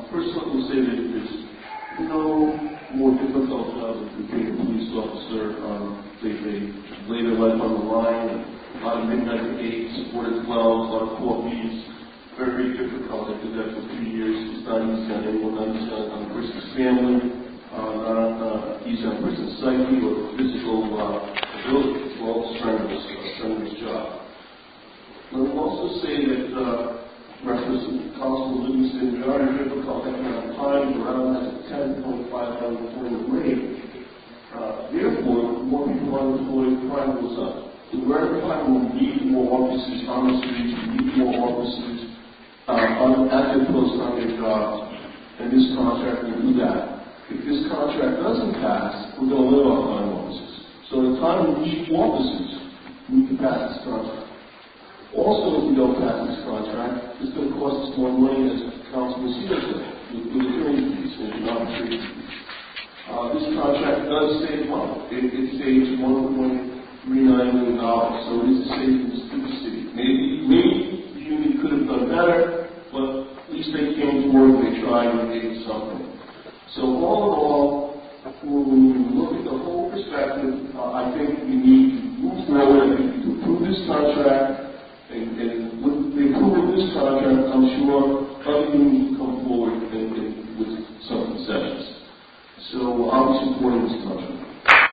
First, let me say that there's no more difficult job than being a police officer. They lay their life on the line. A lot of midnight dates, supported wells, a lot of coffees. Very, very difficult. I did that for 2 years. It's not easy on anyone, not easy on a person's family, not easy on a person's psyche or physical ability. It's all strenuous job. Let me also say that, referencing Constable Livingston, we are in a difficult economic time. Around has a 10.5 unemployment rate. Therefore, more people are unemployed, crime goes up. We're at a time when we need more officers on the streets, we need more officers at their posts, on their jobs, and this contract will do that. If this contract doesn't pass, we're going to live off crime officers. So at a time when we need officers, we need to pass this contract. Also, if we don't pass this contract, it's going to cost us more money, as Councilman Cedar said, with attorney fees and arbitration fees. This contract does save money. It saves $1.39 million, so it is a savings to the city. Maybe the union could have done better, but at least they came forward, they tried, and they did something. So all in all, when we look at the whole perspective, I think we need to move forward. I think we need to approve this contract. And with the approval of this contract, I'm sure other unions will come forward with some concessions. So I'll be supporting this contract.